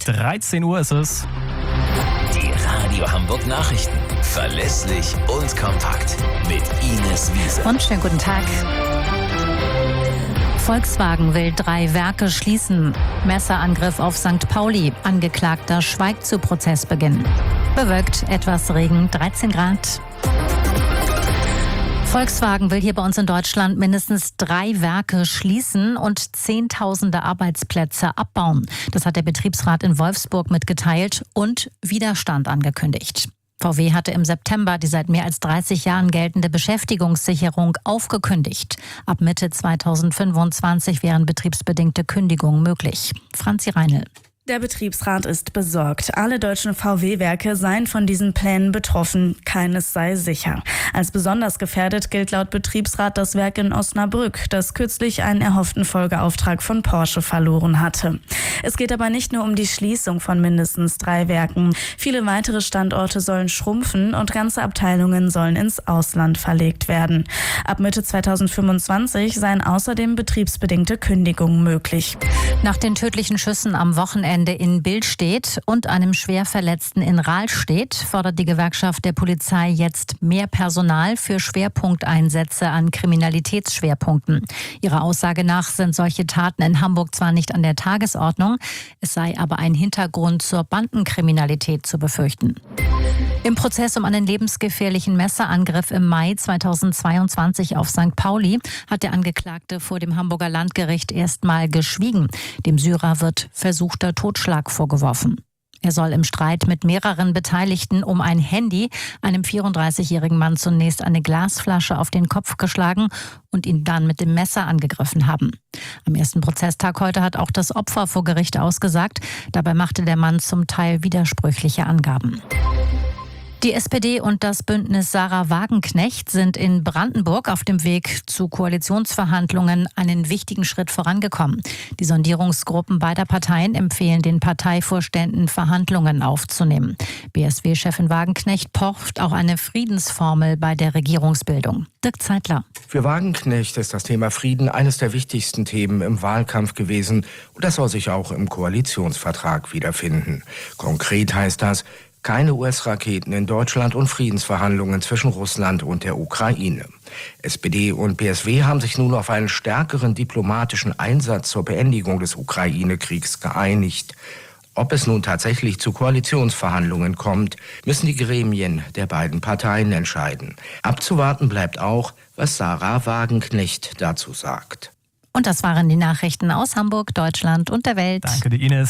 13 Uhr ist es. Die Radio Hamburg Nachrichten. Verlässlich und kompakt. Mit Ines Wiese. Und schönen guten Tag. Volkswagen will 3 Werke schließen. Messerangriff auf St. Pauli. Angeklagter schweigt zu Prozessbeginn. Bewölkt, etwas Regen, 13 Grad. Volkswagen will hier bei uns in Deutschland mindestens 3 Werke schließen und Zehntausende Arbeitsplätze abbauen. Das hat der Betriebsrat in Wolfsburg mitgeteilt und Widerstand angekündigt. VW hatte im September die seit mehr als 30 Jahren geltende Beschäftigungssicherung aufgekündigt. Ab Mitte 2025 wären betriebsbedingte Kündigungen möglich. Franzi Reinl. Der Betriebsrat ist besorgt. Alle deutschen VW-Werke seien von diesen Plänen betroffen. Keines sei sicher. Als besonders gefährdet gilt laut Betriebsrat das Werk in Osnabrück, das kürzlich einen erhofften Folgeauftrag von Porsche verloren hatte. Es geht aber nicht nur um die Schließung von mindestens 3 Werken. Viele weitere Standorte sollen schrumpfen und ganze Abteilungen sollen ins Ausland verlegt werden. Ab Mitte 2025 seien außerdem betriebsbedingte Kündigungen möglich. Nach den tödlichen Schüssen am Wochenende in Billstedt und einem Schwerverletzten in Rahlstedt fordert die Gewerkschaft der Polizei jetzt mehr Personal für Schwerpunkteinsätze an Kriminalitätsschwerpunkten. Ihrer Aussage nach sind solche Taten in Hamburg zwar nicht an der Tagesordnung, es sei aber ein Hintergrund zur Bandenkriminalität zu befürchten. Im Prozess um einen lebensgefährlichen Messerangriff im Mai 2022 auf St. Pauli hat der Angeklagte vor dem Hamburger Landgericht erstmal geschwiegen. Dem Syrer wird versuchter Totschlag vorgeworfen. Er soll im Streit mit mehreren Beteiligten um ein Handy einem 34-jährigen Mann zunächst eine Glasflasche auf den Kopf geschlagen und ihn dann mit dem Messer angegriffen haben. Am ersten Prozesstag heute hat auch das Opfer vor Gericht ausgesagt. Dabei machte der Mann zum Teil widersprüchliche Angaben. Die SPD und das Bündnis Sarah Wagenknecht sind in Brandenburg auf dem Weg zu Koalitionsverhandlungen einen wichtigen Schritt vorangekommen. Die Sondierungsgruppen beider Parteien empfehlen den Parteivorständen, Verhandlungen aufzunehmen. BSW-Chefin Wagenknecht pocht auch eine Friedensformel bei der Regierungsbildung. Dirk Zeitler. Für Wagenknecht ist das Thema Frieden eines der wichtigsten Themen im Wahlkampf gewesen. Und das soll sich auch im Koalitionsvertrag wiederfinden. Konkret heißt das: keine US-Raketen in Deutschland und Friedensverhandlungen zwischen Russland und der Ukraine. SPD und BSW haben sich nun auf einen stärkeren diplomatischen Einsatz zur Beendigung des Ukraine-Kriegs geeinigt. Ob es nun tatsächlich zu Koalitionsverhandlungen kommt, müssen die Gremien der beiden Parteien entscheiden. Abzuwarten bleibt auch, was Sarah Wagenknecht dazu sagt. Und das waren die Nachrichten aus Hamburg, Deutschland und der Welt. Danke dir, Ines.